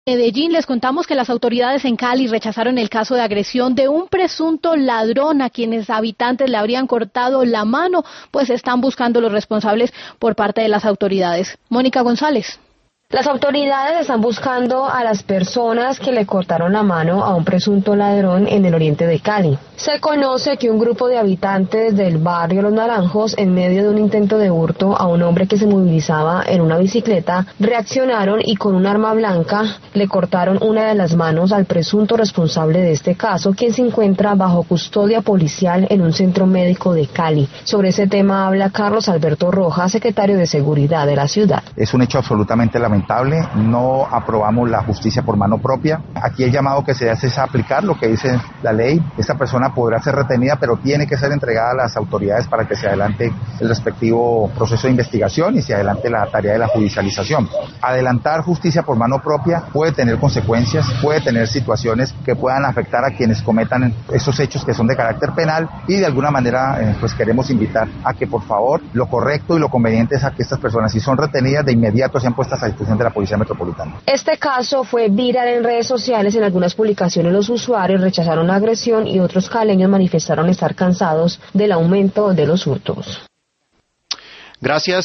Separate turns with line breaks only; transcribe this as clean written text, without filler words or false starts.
Medellín, les contamos que las autoridades en Cali rechazaron el caso de agresión de un presunto ladrón a quienes habitantes le habrían cortado la mano, pues están buscando los responsables por parte de las autoridades. Mónica González.
Las autoridades están buscando a las personas que le cortaron la mano a un presunto ladrón en el oriente de Cali. Se conoce que un grupo de habitantes del barrio Los Naranjos, en medio de un intento de hurto a un hombre que se movilizaba en una bicicleta, reaccionaron y con un arma blanca le cortaron una de las manos al presunto responsable de este caso, quien se encuentra bajo custodia policial en un centro médico de Cali. Sobre ese tema habla Carlos Alberto Rojas, secretario de Seguridad de la ciudad.
Es un hecho absolutamente lamentable. No aprobamos la justicia por mano propia. Aquí el llamado que se hace es aplicar lo que dice la ley. Esta persona podrá ser retenida, pero tiene que ser entregada a las autoridades para que se adelante el respectivo proceso de investigación y se adelante la tarea de la judicialización. Adelantar justicia por mano propia puede tener consecuencias, puede tener situaciones que puedan afectar a quienes cometan esos hechos que son de carácter penal y de alguna manera pues queremos invitar a que por favor lo correcto y lo conveniente es a que estas personas, si son retenidas, de inmediato sean puestas a disposición de la Policía Metropolitana.
Este caso fue viral en redes sociales. En algunas publicaciones los usuarios rechazaron la agresión y otros caleños manifestaron estar cansados del aumento de los hurtos.
Gracias.